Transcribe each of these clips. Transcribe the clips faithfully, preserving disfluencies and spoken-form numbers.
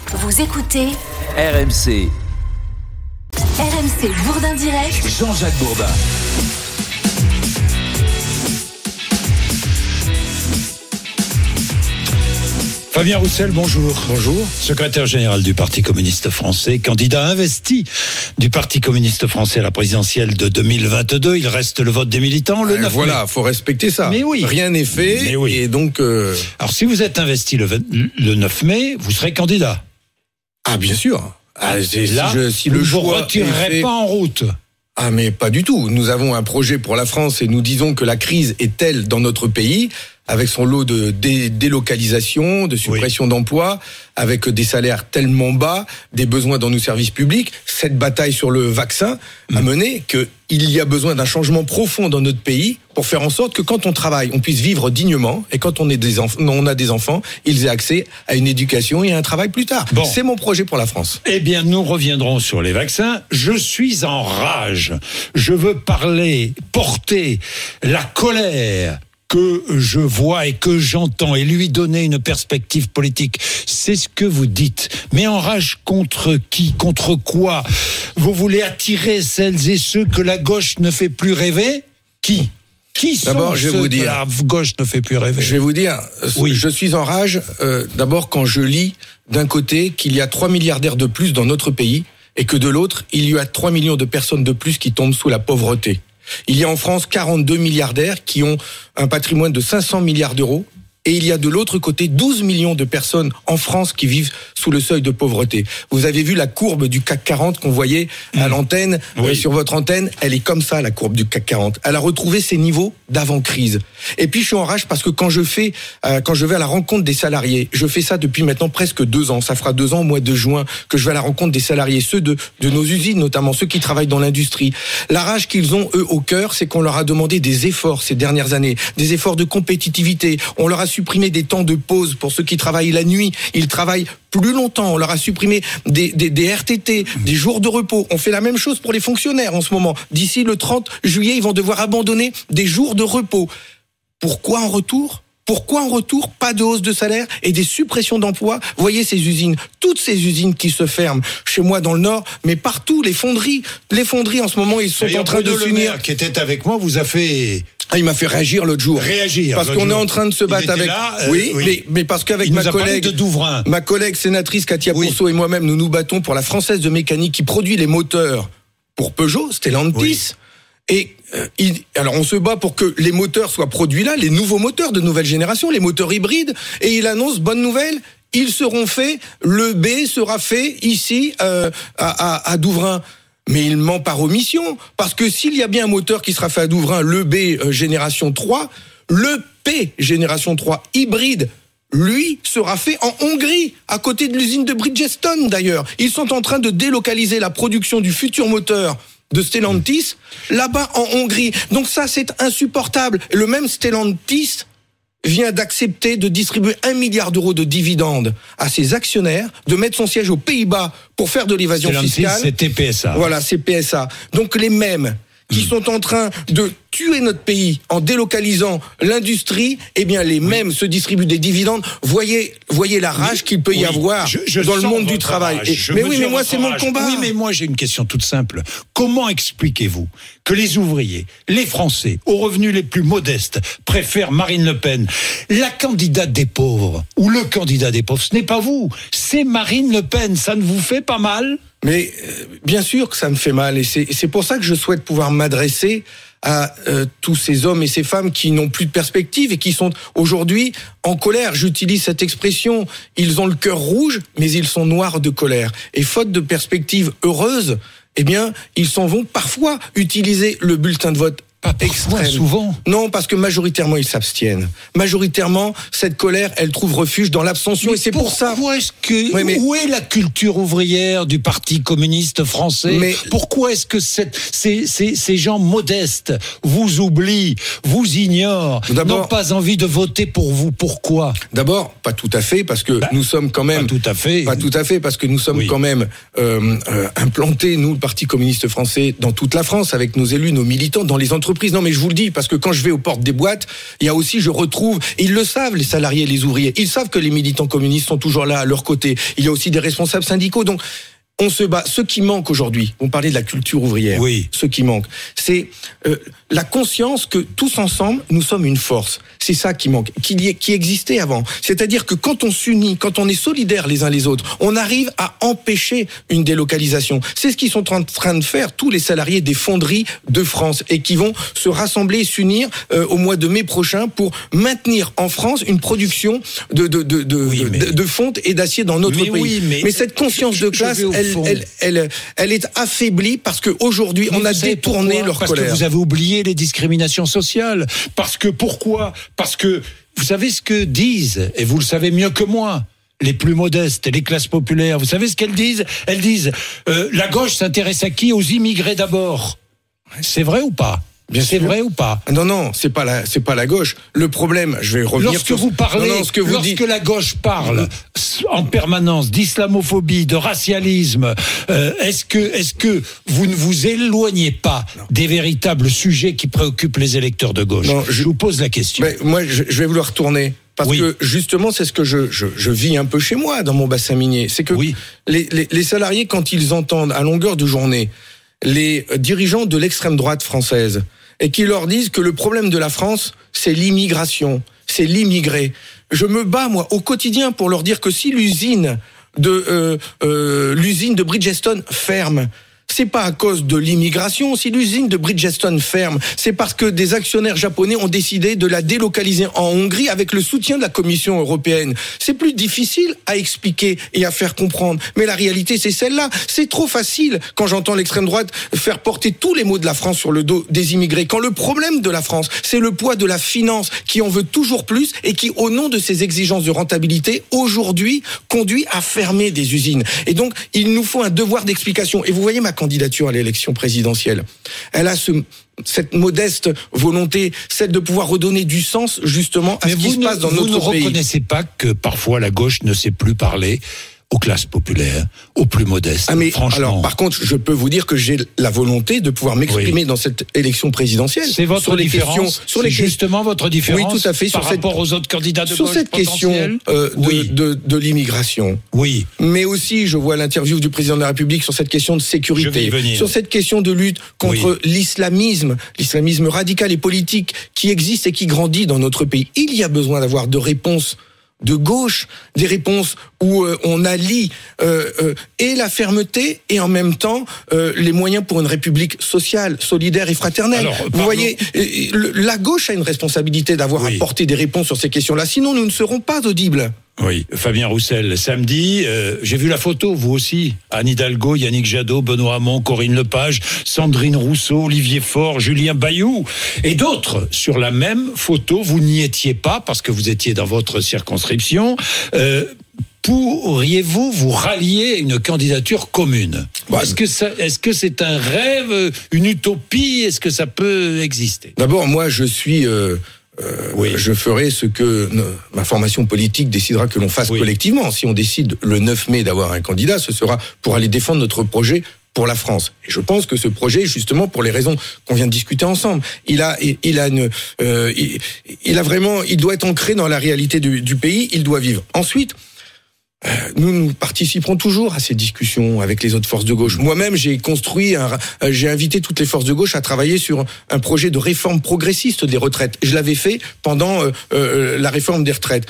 Vous écoutez R M C. R M C Bourdin Direct. Jean-Jacques Bourdin. Fabien Roussel, bonjour. Bonjour. Secrétaire général du Parti communiste français, candidat investi du Parti communiste français à la présidentielle de deux mille vingt-deux. Il reste le vote des militants le euh, neuf Voilà, mai. faut respecter ça. Mais oui. Rien n'est fait. Mais oui. Et donc. Euh... Alors, si vous êtes investi le, vingt, le neuf mai, vous serez candidat. Ah, bien sûr. Ah, c'est, Là, si, je, si vous le ne vous choix retirerez fait... pas en route. Ah, mais pas du tout. Nous avons un projet pour la France et nous disons que la crise est telle dans notre pays, avec son lot de dé- délocalisation, de suppression oui. d'emplois, avec des salaires tellement bas, des besoins dans nos services publics, cette bataille sur le vaccin mmh. a mené qu'il y a besoin d'un changement profond dans notre pays pour faire en sorte que quand on travaille, on puisse vivre dignement et quand on, est des enf- on a des enfants, ils aient accès à une éducation et à un travail plus tard. Bon. C'est mon projet pour la France. Eh bien, nous reviendrons sur les vaccins. Je suis en rage. Je veux parler, porter la colère que je vois et que j'entends et lui donner une perspective politique. C'est ce que vous dites. Mais en rage contre qui? Contre quoi? Vous voulez attirer celles et ceux que la gauche ne fait plus rêver? Qui? Qui sont d'abord, je vais ceux vous que dire, la gauche ne fait plus rêver? Je vais vous dire, oui. je suis en rage euh, d'abord quand je lis d'un côté qu'il y a trois milliardaires de plus dans notre pays et que de l'autre, il y a trois millions de personnes de plus qui tombent sous la pauvreté. Il y a en France quarante-deux milliardaires qui ont un patrimoine de cinq cents milliards d'euros. Et il y a de l'autre côté douze millions de personnes en France qui vivent sous le seuil de pauvreté. Vous avez vu la courbe du C A C quarante qu'on voyait à mmh. l'antenne, oui. euh, sur votre antenne. Elle est comme ça, la courbe du C A C quarante. Elle a retrouvé ses niveaux d'avant-crise. Et puis je suis en rage parce que quand je fais, euh, quand je vais à la rencontre des salariés, je fais ça depuis maintenant presque deux ans. Ça fera deux ans au mois de juin que je vais à la rencontre des salariés, ceux de, de nos usines, notamment ceux qui travaillent dans l'industrie. La rage qu'ils ont, eux, au cœur, c'est qu'on leur a demandé des efforts ces dernières années, des efforts de compétitivité. On leur a supprimer des temps de pause pour ceux qui travaillent la nuit. Ils travaillent plus longtemps. On leur a supprimé des, des, des R T T, des jours de repos. On fait la même chose pour les fonctionnaires en ce moment. D'ici le trente juillet, ils vont devoir abandonner des jours de repos. Pourquoi en retour ? Pourquoi en retour, pas de hausse de salaire et des suppressions d'emplois? Voyez ces usines, toutes ces usines qui se ferment, chez moi dans le Nord, mais partout, les fonderies. Les fonderies, en ce moment, ils sont D'ailleurs, en train de s'unir. Qui était avec moi, vous a fait... Ah, il m'a fait réagir l'autre jour. Réagir. Parce qu'on jour. est en train de se battre avec. Là, euh, oui, oui, mais, mais parce qu'avec il ma nous a collègue, de Douvrin. ma collègue sénatrice Katia oui. Pourceau et moi-même, nous nous battons pour la Française de mécanique qui produit les moteurs pour Peugeot, Stellantis. Oui. Et euh, il, alors on se bat pour que les moteurs soient produits là, les nouveaux moteurs de nouvelle génération, les moteurs hybrides. Et il annonce, bonne nouvelle, ils seront faits. Le B sera fait ici euh, à, à, à Douvrin. Mais il ment par omission, parce que s'il y a bien un moteur qui sera fait à Douvrin, le B euh, génération trois, le P génération trois hybride, lui, sera fait en Hongrie, à côté de l'usine de Bridgestone d'ailleurs. Ils sont en train de délocaliser la production du futur moteur de Stellantis là-bas en Hongrie. Donc ça, c'est insupportable. Le même Stellantis vient d'accepter de distribuer un milliard d'euros de dividendes à ses actionnaires, de mettre son siège aux Pays-Bas pour faire de l'évasion Stellantis, fiscale. C'était P S A. Voilà, c'est P S A. Donc les mêmes qui mmh. sont en train de tuer notre pays en délocalisant l'industrie, eh bien les oui. mêmes se distribuent des dividendes. Voyez, voyez la rage oui. qu'il peut y oui. avoir je, je dans le monde du travail. Et, mais oui, mais moi c'est mon combat. Oui, mais moi j'ai une question toute simple. Comment expliquez-vous que les ouvriers, les Français, aux revenus les plus modestes, préfèrent Marine Le Pen, la candidate des pauvres ou le candidat des pauvres? Ce n'est pas vous, c'est Marine Le Pen. Ça ne vous fait pas mal? Mais euh, bien sûr que ça me fait mal, et c'est, c'est pour ça que je souhaite pouvoir m'adresser à euh, tous ces hommes et ces femmes qui n'ont plus de perspective et qui sont aujourd'hui en colère. J'utilise cette expression, ils ont le cœur rouge, mais ils sont noirs de colère. Et faute de perspective heureuse, eh bien, ils s'en vont parfois utiliser le bulletin de vote. Pas extrême. Souvent. Non, parce que majoritairement, ils s'abstiennent. Majoritairement, cette colère, elle trouve refuge dans l'abstention. Mais et c'est pour ça. Pourquoi est-ce que, oui, mais... où est la culture ouvrière du Parti communiste français? Mais... Pourquoi est-ce que cette, ces, ces, ces gens modestes vous oublient, vous ignorent, D'abord... n'ont pas envie de voter pour vous? Pourquoi? D'abord, pas tout à fait, parce que bah, nous sommes quand même. Pas tout à fait. Pas tout à fait, parce que nous sommes oui. quand même euh, euh, implantés, nous, le Parti communiste français, dans toute la France, avec nos élus, nos militants, dans les entreprises. entreprises. Non, mais je vous le dis, parce que quand je vais aux portes des boîtes, il y a aussi, je retrouve, ils le savent, les salariés, les ouvriers, ils savent que les militants communistes sont toujours là à leur côté. Il y a aussi des responsables syndicaux, donc on se bat. Ce qui manque aujourd'hui, on parlait de la culture ouvrière. Oui. Ce qui manque, c'est euh, la conscience que tous ensemble, nous sommes une force. C'est ça qui manque, qui, qui existait avant. C'est-à-dire que quand on s'unit, quand on est solidaires les uns les autres, on arrive à empêcher une délocalisation. C'est ce qu'ils sont en train de faire tous les salariés des fonderies de France et qui vont se rassembler, s'unir euh, au mois de mai prochain pour maintenir en France une production de de de de, oui, mais... de, de fonte et d'acier dans notre mais pays. Oui, mais... mais cette conscience je, de classe, elle, elle, elle, elle est affaiblie parce qu'aujourd'hui, on a détourné pourquoi leur parce colère. Parce que vous avez oublié les discriminations sociales. Parce que pourquoi ? Parce que vous savez ce que disent, et vous le savez mieux que moi, les plus modestes et les classes populaires. Vous savez ce qu'elles disent ? Elles disent euh, la gauche s'intéresse à qui ? Aux immigrés d'abord. C'est vrai ou pas ? Bien c'est sûr. Vrai ou pas ? Non, non, c'est pas la, c'est pas la gauche. Le problème, je vais revenir lorsque sur vous parlez, non, non, ce que vous lorsque dites... la gauche parle en permanence d'islamophobie, de racialisme, euh, est-ce que, est-ce que vous ne vous éloignez pas non. des véritables sujets qui préoccupent les électeurs de gauche ? Non, je, je vous pose la question. Mais moi, je, je vais vouloir retourner. Parce oui. que justement, c'est ce que je, je, je vis un peu chez moi dans mon bassin minier. C'est que oui. les, les, les salariés, quand ils entendent à longueur de journée les dirigeants de l'extrême droite française et qui leur disent que le problème de la France, c'est l'immigration, c'est l'immigré. Je me bats, moi, au quotidien pour leur dire que si l'usine de, euh, euh, l'usine de Bridgestone ferme, c'est pas à cause de l'immigration. Si l'usine de Bridgestone ferme, c'est parce que des actionnaires japonais ont décidé de la délocaliser en Hongrie avec le soutien de la Commission européenne. C'est plus difficile à expliquer et à faire comprendre. Mais la réalité, c'est celle-là. C'est trop facile quand j'entends l'extrême droite faire porter tous les maux de la France sur le dos des immigrés. Quand le problème de la France, c'est le poids de la finance qui en veut toujours plus et qui, au nom de ses exigences de rentabilité, aujourd'hui, conduit à fermer des usines. Et donc, il nous faut un devoir d'explication. Et vous voyez ma candidature à l'élection présidentielle. Elle a ce, cette modeste volonté, celle de pouvoir redonner du sens justement à Mais ce qui se ne, passe dans notre pays. Vous ne reconnaissez pas que parfois la gauche ne sait plus parler aux classes populaires, aux plus modestes, ah mais franchement. Alors, par contre, je peux vous dire que j'ai la volonté de pouvoir m'exprimer oui. dans cette élection présidentielle. C'est votre sur les différence. Questions, sur les justement votre différence. Oui, tout à fait. Par sur rapport cette, aux autres candidats de sur gauche cette question euh, de, oui. de, de, de l'immigration. Oui. Mais aussi, je vois l'interview du président de la République sur cette question de sécurité, sur cette question de lutte contre oui. l'islamisme, l'islamisme radical et politique qui existe et qui grandit dans notre pays. Il y a besoin d'avoir de réponses de gauche, des réponses où euh, on allie euh, euh, et la fermeté et en même temps euh, les moyens pour une république sociale, solidaire et fraternelle. Alors, vous voyez, le, la gauche a une responsabilité d'avoir oui. apporté des réponses sur ces questions-là, sinon nous ne serons pas audibles. Oui, Fabien Roussel, samedi, euh, j'ai vu la photo, vous aussi, Anne Hidalgo, Yannick Jadot, Benoît Hamon, Corinne Lepage, Sandrine Rousseau, Olivier Faure, Julien Bayou et d'autres. Sur la même photo, vous n'y étiez pas parce que vous étiez dans votre circonscription. Euh, pourriez-vous vous rallier à une candidature commune ? Bah, est-ce que ça, est-ce que c'est un rêve, une utopie ? Est-ce que ça peut exister ? D'abord, moi, je suis... Euh... Euh, oui. Je ferai ce que euh, ma formation politique décidera que l'on fasse oui. collectivement. Si on décide le neuf mai d'avoir un candidat, ce sera pour aller défendre notre projet pour la France. Et je pense que ce projet, justement, pour les raisons qu'on vient de discuter ensemble, il a, il, il a une, euh, il, il a vraiment, il doit être ancré dans la réalité du, du pays. Il doit vivre. Ensuite, Euh, nous, nous participerons toujours à ces discussions avec les autres forces de gauche. Moi-même, j'ai construit, un, euh, j'ai invité toutes les forces de gauche à travailler sur un projet de réforme progressiste des retraites. Je l'avais fait pendant euh, euh, la réforme des retraites.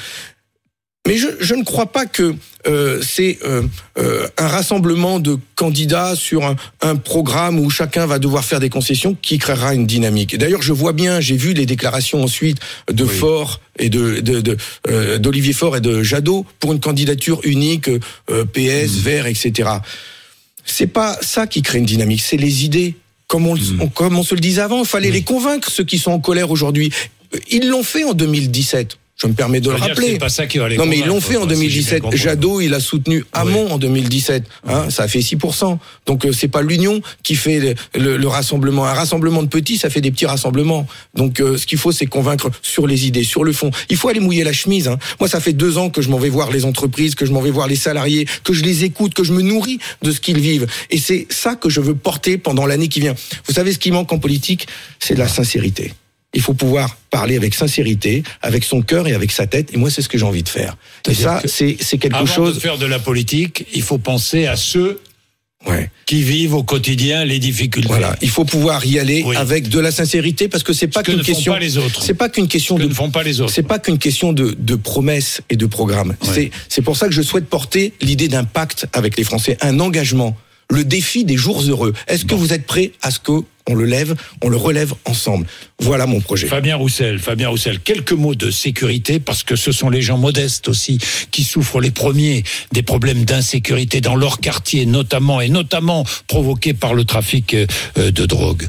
Mais je, je ne crois pas que euh, c'est euh, euh, un rassemblement de candidats sur un, un programme où chacun va devoir faire des concessions qui créera une dynamique. D'ailleurs, je vois bien, j'ai vu les déclarations ensuite de oui. Faure et de, de, de euh, d'Olivier Faure et de Jadot pour une candidature unique, euh, P S, mmh. Verts, et cetera. C'est pas ça qui crée une dynamique, c'est les idées. Comme on, mmh. on, comme on se le disait avant, il fallait mmh. les convaincre, ceux qui sont en colère aujourd'hui. Ils l'ont fait en deux mille dix-sept. Je me permets de le rappeler. C'est pas ça qui va les non, mais ils l'ont convaincre, fait en deux mille dix-sept. si Jadot, il a soutenu Hamon oui. en deux mille dix-sept. Hein, oui. Ça a fait six pour cent. Donc, euh, c'est pas l'union qui fait le, le, le rassemblement. Un rassemblement de petits, ça fait des petits rassemblements. Donc, euh, ce qu'il faut, c'est convaincre sur les idées, sur le fond. Il faut aller mouiller la chemise. Hein. Moi, ça fait deux ans que je m'en vais voir les entreprises, que je m'en vais voir les salariés, que je les écoute, que je me nourris de ce qu'ils vivent. Et c'est ça que je veux porter pendant l'année qui vient. Vous savez, ce qui manque en politique, c'est de la sincérité. Il faut pouvoir parler avec sincérité, avec son cœur et avec sa tête. Et moi, c'est ce que j'ai envie de faire. Et ça, c'est, c'est quelque avant chose... Avant de faire de la politique, il faut penser à ceux ouais. qui vivent au quotidien les difficultés. Voilà, il faut pouvoir y aller oui. avec de la sincérité, parce que c'est pas ce que qu'une ne question... Font pas les autres. C'est pas qu'une question ce que de... ne font pas les autres. C'est pas qu'une question de, de promesses et de programmes. Ouais. C'est, c'est pour ça que je souhaite porter l'idée d'un pacte avec les Français, un engagement. Le défi des jours heureux. Est-ce bon. que vous êtes prêts à ce qu'on le lève, on le relève ensemble? Voilà mon projet. Fabien Roussel, Fabien Roussel, quelques mots de sécurité, parce que ce sont les gens modestes aussi qui souffrent les premiers des problèmes d'insécurité dans leur quartier, notamment, et notamment provoqués par le trafic de drogue,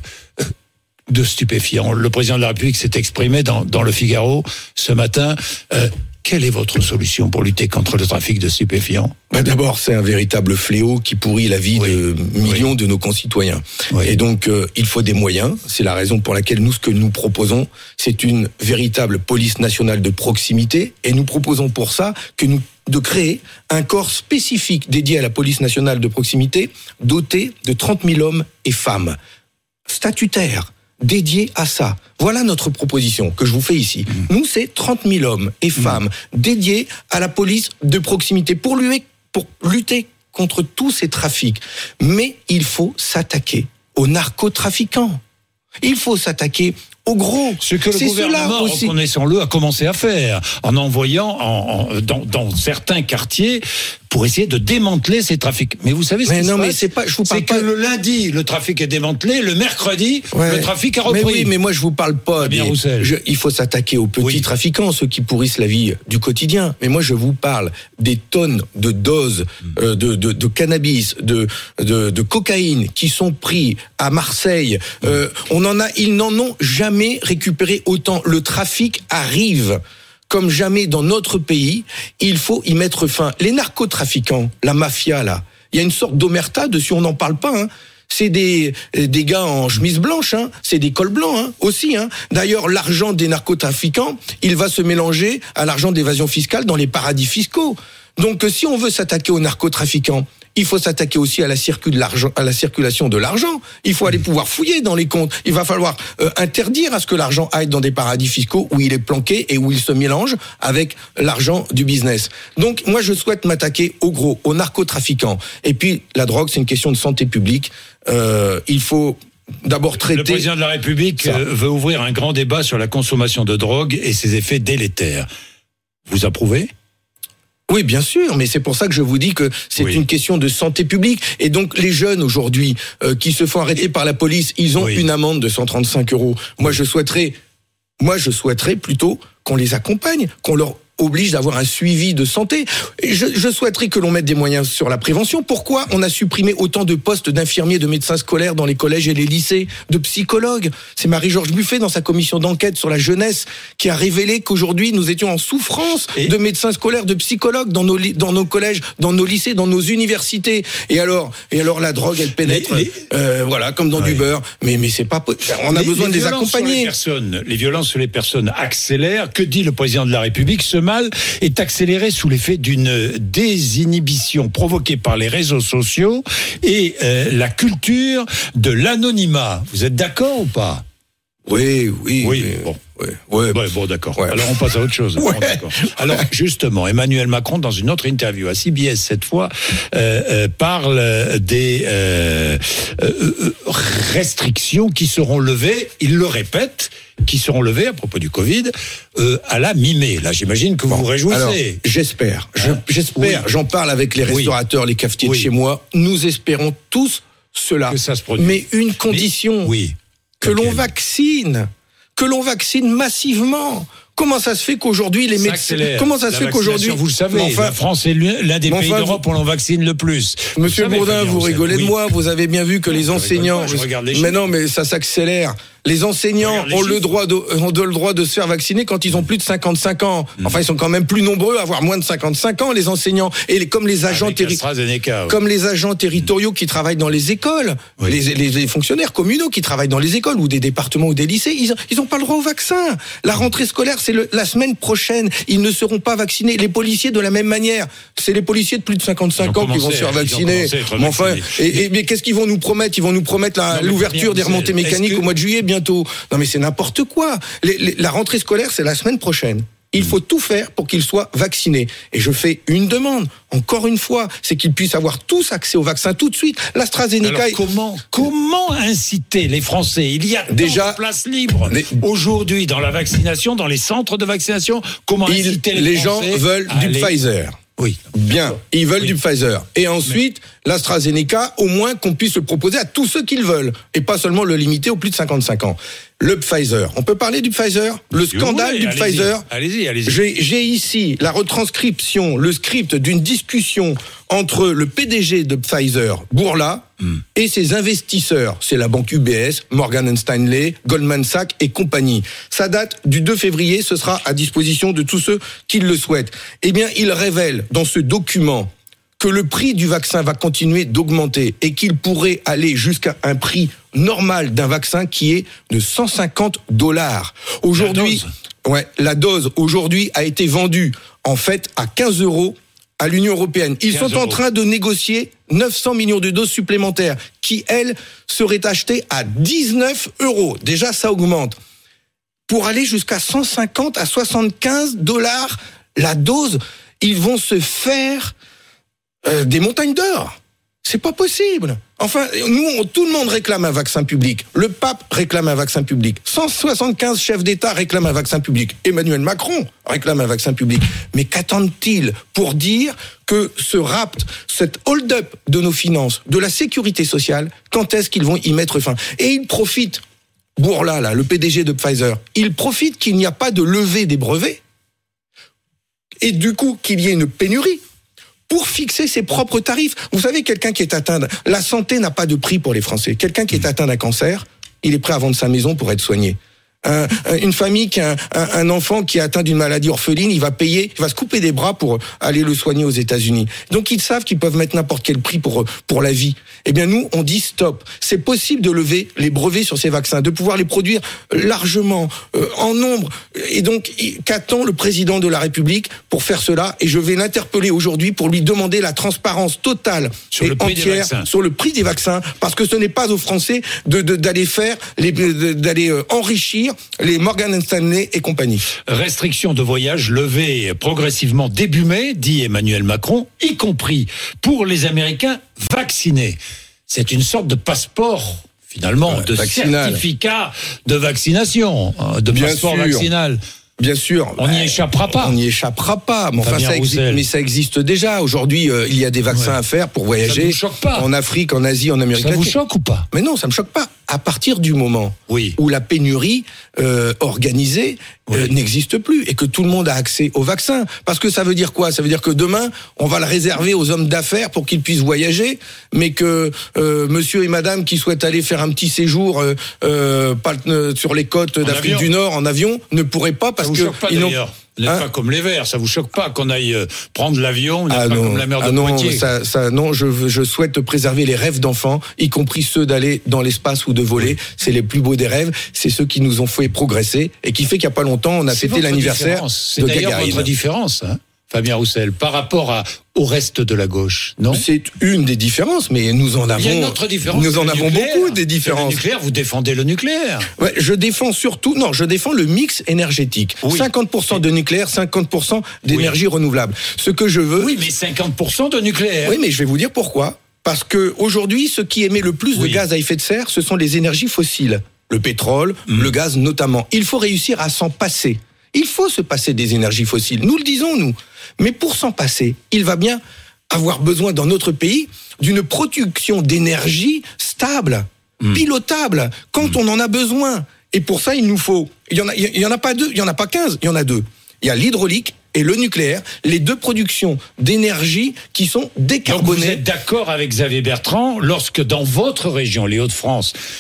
de stupéfiants. Le président de la République s'est exprimé dans, dans le Figaro ce matin. Euh, Quelle est votre solution pour lutter contre le trafic de stupéfiants? Ben d'abord, c'est un véritable fléau qui pourrit la vie oui. de millions oui. de nos concitoyens. Oui. Et donc, euh, il faut des moyens. C'est la raison pour laquelle nous, ce que nous proposons, c'est une véritable police nationale de proximité. Et nous proposons pour ça que nous de créer un corps spécifique dédié à la police nationale de proximité, doté de trente mille hommes et femmes statutaires, dédié à ça. Voilà notre proposition que je vous fais ici. Mmh. Nous, c'est trente mille hommes et femmes mmh. dédiés à la police de proximité pour, lui, pour lutter contre tous ces trafics. Mais il faut s'attaquer aux narcotrafiquants. Il faut s'attaquer aux gros. Ce que le c'est gouvernement, reconnaissons-le, a commencé à faire en envoyant en, en, dans, dans certains quartiers pour essayer de démanteler ces trafics. Mais vous savez ce mais qui non, se mais passe, c'est pas, je vous parle c'est pas... que le lundi, le trafic est démantelé, le mercredi, ouais. le trafic a repris. Mais oui, mais moi je vous parle pas des... je, il faut s'attaquer aux petits oui. trafiquants, ceux qui pourrissent la vie du quotidien. Mais moi je vous parle des tonnes de doses euh, de, de, de cannabis, de, de, de cocaïne qui sont pris à Marseille. Euh, on en a, ils n'en ont jamais récupéré autant. Le trafic arrive comme jamais dans notre pays, il faut y mettre fin. Les narcotrafiquants, la mafia, là, il y a une sorte d'omerta dessus, on n'en parle pas, hein. C'est des, des gars en chemise blanche, hein. C'est des cols blancs, hein, aussi, hein. D'ailleurs, l'argent des narcotrafiquants, il va se mélanger à l'argent d'évasion fiscale dans les paradis fiscaux. Donc, si on veut s'attaquer aux narcotrafiquants, il faut s'attaquer aussi à la, circul de l'argent, à la circulation de l'argent. Il faut aller pouvoir fouiller dans les comptes. Il va falloir euh, interdire à ce que l'argent aille dans des paradis fiscaux où il est planqué et où il se mélange avec l'argent du business. Donc, moi, je souhaite m'attaquer aux gros, aux narcotrafiquants. Et puis, la drogue, c'est une question de santé publique. Euh, il faut d'abord traiter... Le président de la République ça. veut ouvrir un grand débat sur la consommation de drogue et ses effets délétères. Vous approuvez ? Oui, bien sûr, mais c'est pour ça que je vous dis que c'est oui. une question de santé publique. Et donc, les jeunes aujourd'hui euh, qui se font arrêter par la police, ils ont oui. une amende de cent trente-cinq euros. Moi, je souhaiterais, moi, je souhaiterais plutôt qu'on les accompagne, qu'on leur oblige d'avoir un suivi de santé. Et je, je souhaiterais que l'on mette des moyens sur la prévention. Pourquoi on a supprimé autant de postes d'infirmiers, de médecins scolaires dans les collèges et les lycées, de psychologues? C'est Marie-Georges Buffet, dans sa commission d'enquête sur la jeunesse, qui a révélé qu'aujourd'hui, nous étions en souffrance et de médecins scolaires, de psychologues dans nos, dans nos collèges, dans nos lycées, dans nos universités. Et alors, et alors la drogue, elle pénètre, les, les... Euh, voilà, comme dans ouais. du beurre. Mais, mais c'est pas, on a les, besoin les de les accompagner. Les, personnes, les violences sur les personnes accélèrent. Que dit le président de la République? Ce mal est accéléré sous l'effet d'une désinhibition provoquée par les réseaux sociaux et euh, la culture de l'anonymat. Vous êtes d'accord ou pas? Oui, oui. Oui, mais... bon. Ouais, ouais, ouais, bon, d'accord. Ouais. Alors, on passe à autre chose. Ouais. Bon, d'accord. Alors, justement, Emmanuel Macron, dans une autre interview à C B S cette fois, euh, euh, parle des euh, euh, restrictions qui seront levées, il le répète, qui seront levées à propos du Covid euh, à la mi-mai. Là, j'imagine que vous bon, vous réjouissez. Alors, j'espère. Hein Je, j'espère. Oui. J'en parle avec les restaurateurs, oui. les cafetiers oui. de chez moi. Nous espérons tous cela. Que ça se produise. Mais une condition. Mais, oui. Que okay. l'on vaccine. Que l'on vaccine massivement. Comment ça se fait qu'aujourd'hui les médecins comment ça se fait qu'aujourd'hui vous le savez enfin, la France est l'un des pays enfin, d'Europe où l'on vaccine le plus. Monsieur Bourdin, vous rigolez de oui. moi, vous avez bien vu que non, les enseignants pas, je regarde les mais non mais ça s'accélère. Les enseignants les ont le chiffres. droit de, ont le droit de se faire vacciner quand ils ont plus de cinquante-cinq ans. Enfin, ils sont quand même plus nombreux à avoir moins de cinquante-cinq ans, les enseignants. Et les, comme les agents Avec terri- AstraZeneca, ouais. comme les agents territoriaux qui travaillent dans les écoles, Oui. les, les, les fonctionnaires communaux qui travaillent dans les écoles ou des départements ou des lycées, ils, ils ont pas le droit au vaccin. La rentrée scolaire, c'est le, la semaine prochaine. Ils ne seront pas vaccinés. Les policiers, de la même manière. C'est les policiers de plus de cinquante-cinq Ils ont ans qui vont commencé se faire à- ils ont vacciner. commencé à être Mais enfin, vaccinés. et, et, mais qu'est-ce qu'ils vont nous promettre? Ils vont nous promettre la, Non, mais l'ouverture des Fabien remontées Roussel, mécaniques est-ce que- au mois de juillet bientôt. Non mais c'est n'importe quoi. Les, les, la rentrée scolaire, c'est la semaine prochaine. Il faut tout faire pour qu'ils soient vaccinés. Et je fais une demande, encore une fois, c'est qu'ils puissent avoir tous accès au vaccin tout de suite. l'AstraZeneca... Alors, est- comment, comment inciter les Français? Il y a tant Déjà, de places libres les- aujourd'hui dans la vaccination, dans les centres de vaccination. Comment Ils- inciter les, les gens Français veulent à du aller- Pfizer. Oui. Bien, ils veulent Oui. du Pfizer. Et ensuite, l'AstraZeneca, au moins qu'on puisse le proposer à tous ceux qui le veulent. Et pas seulement le limiter aux plus de cinquante-cinq ans. Le Pfizer. On peut parler du Pfizer? Le Si vous scandale voulez, du allez-y. Pfizer. Allez-y, allez-y. J'ai, j'ai ici la retranscription, le script d'une discussion entre le P D G de Pfizer, Bourla, Hmm. et ses investisseurs. C'est la banque U B S, Morgan Stanley, Goldman Sachs et compagnie. Ça date du deux février, ce sera à disposition de tous ceux qui le souhaitent. Eh bien, il révèle dans ce document que le prix du vaccin va continuer d'augmenter et qu'il pourrait aller jusqu'à un prix normal d'un vaccin qui est de cent cinquante dollars. Aujourd'hui, dose. ouais, la dose aujourd'hui a été vendue en fait à quinze euros à l'Union européenne. Ils quinze sont en euros. train de négocier neuf cents millions de doses supplémentaires qui, elles, seraient achetées à dix-neuf euros. Déjà, ça augmente. Pour aller jusqu'à cent cinquante à soixante-quinze dollars la dose, ils vont se faire euh, des montagnes d'or. C'est pas possible. Enfin, nous, on- tout le monde réclame un vaccin public. Le pape réclame un vaccin public. cent soixante-quinze chefs d'État réclament un vaccin public. Emmanuel Macron réclame un vaccin public. Mais qu'attendent-ils pour dire que ce rapt, cet hold-up de nos finances, de la sécurité sociale, quand est-ce qu'ils vont y mettre fin? Et ils profitent, Bourla, là, le P D G de Pfizer, il profite qu'il n'y a pas de levée des brevets et du coup qu'il y ait une pénurie pour fixer ses propres tarifs. Vous savez, quelqu'un qui est atteint, la santé n'a pas de prix pour les Français. Quelqu'un qui est atteint d'un cancer, il est prêt à vendre sa maison pour être soigné. Un, une famille qui a un, un, un enfant qui est atteint d'une maladie orpheline, il va payer, il va se couper des bras pour aller le soigner aux États-Unis. Donc ils savent qu'ils peuvent mettre n'importe quel prix pour pour la vie. Eh bien nous, on dit stop. C'est possible de lever les brevets sur ces vaccins, de pouvoir les produire largement, euh, en nombre. Et donc qu'attend le président de la République pour faire cela? Et je vais l'interpeller aujourd'hui pour lui demander la transparence totale Sur et le prix des entière vaccins. sur le prix des vaccins, parce que ce n'est pas aux Français de, de, d'aller faire, les, de, d'aller euh, enrichir les Morgan Stanley et compagnie. Restrictions de voyage levées progressivement début mai, dit Emmanuel Macron, y compris pour les Américains vaccinés. C'est une sorte de passeport, finalement, Ouais, de vaccinal. certificat de vaccination, euh, de Bien passeport sûr. vaccinal. Bien sûr. On n'y échappera pas. On n'y échappera pas. Mais enfin, Fabien ça existe, Roussel. mais ça existe déjà. Aujourd'hui, euh, il y a des vaccins Ouais. à faire pour Ça voyager. vous choque pas? En Afrique, en Asie, en Amérique Ça vous latine. choque ou pas? Mais non, ça me choque pas. À partir du moment Oui. où la pénurie euh, organisée euh, Oui. n'existe plus et que tout le monde a accès au vaccin. Parce que ça veut dire quoi? Ça veut dire que demain, on va le réserver aux hommes d'affaires pour qu'ils puissent voyager, mais que euh, monsieur et madame qui souhaitent aller faire un petit séjour euh, euh, pas- euh, sur les côtes d'Afrique avion. du Nord en avion ne pourraient pas Ça parce vous que choque pas ils n'ont- d'ailleurs? Vous n'êtes Hein pas comme les Verts, ça vous choque pas qu'on aille euh, prendre l'avion, vous n'êtes Ah pas non, comme la mer de ah non, Poitiers. ça, ça, non, je, veux- je souhaite préserver les rêves d'enfants, y compris ceux d'aller dans l'espace ou de voler. C'est les plus beaux des rêves. C'est ceux qui nous ont fait progresser et qui fait qu'il y a pas longtemps, on a C'est fêté votre l'anniversaire différence. C'est de d'ailleurs Gagarine. votre différence, hein, Fabien Roussel, par rapport à, au reste de la gauche, non? C'est une des différences, mais nous en avons. Il y a une autre différence. Nous c'est en le avons nucléaire. beaucoup des C'est différences. Le nucléaire, vous défendez le nucléaire. Ouais, je défends surtout, non, je défends le mix énergétique. Oui. cinquante pour cent de nucléaire, cinquante pour cent d'énergie renouvelable. Ce que je veux. Oui, mais cinquante pour cent de nucléaire. Oui, mais je vais vous dire pourquoi. Parce que aujourd'hui, ce qui émet le plus Oui. de gaz à effet de serre, ce sont les énergies fossiles. Le pétrole, Mm. le gaz notamment. Il faut réussir à s'en passer. Il faut se passer des énergies fossiles. Nous le disons, nous. Mais pour s'en passer, il va bien avoir besoin dans notre pays d'une production d'énergie stable, Mm. pilotable, quand on en a besoin. Et pour ça, il nous faut. Il y en a, il y en a pas deux, il y en a pas quinze, il y en a deux. Il y a l'hydraulique et le nucléaire, les deux productions d'énergie qui sont Donc vous décarbonées. êtes d'accord avec Xavier Bertrand lorsque dans votre région, les Hauts-de-France,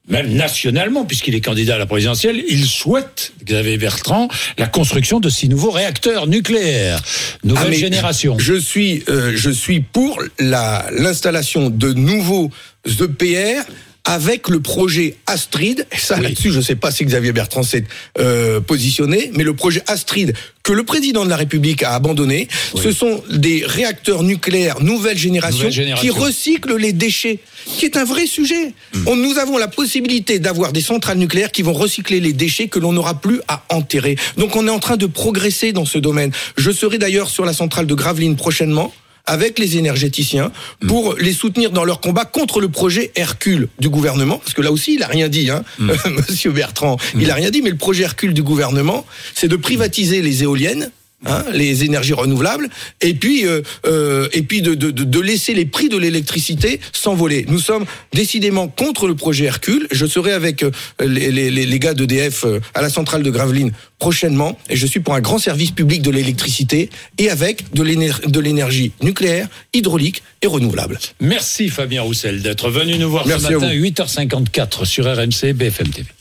même nationalement, puisqu'il est candidat à la présidentielle, il souhaite, Xavier Bertrand, la construction de six nouveaux réacteurs nucléaires, nouvelle Ah, mais génération. Je suis, euh, je suis pour la, l'installation de nouveaux E P R avec le projet Astrid. Et ça, Oui. là-dessus, je ne sais pas si Xavier Bertrand s'est euh, positionné, mais le projet Astrid que le président de la République a abandonné, Oui. ce sont des réacteurs nucléaires nouvelle génération, Nouvelle génération. qui recyclent les déchets, qui est un vrai sujet. Mmh. On, nous avons la possibilité d'avoir des centrales nucléaires qui vont recycler les déchets que l'on n'aura plus à enterrer. Donc on est en train de progresser dans ce domaine. Je serai d'ailleurs sur la centrale de Gravelines prochainement, avec les énergéticiens, pour les soutenir dans leur combat contre le projet Hercule du gouvernement, parce que là aussi, il a rien dit, hein, Mm. Monsieur Bertrand, il a rien dit, mais le projet Hercule du gouvernement, c'est de privatiser les éoliennes, hein, les énergies renouvelables, et puis, euh, euh, et puis de, de, de laisser les prix de l'électricité s'envoler. Nous sommes décidément contre le projet Hercule. Je serai avec euh, les, les, les gars d'E D F euh, à la centrale de Gravelines prochainement, et je suis pour un grand service public de l'électricité, et avec de l'éner- de l'énergie nucléaire, hydraulique et renouvelable. Merci Fabien Roussel d'être venu nous voir Merci ce à matin, vous. huit heures cinquante-quatre sur R M C B F M T V.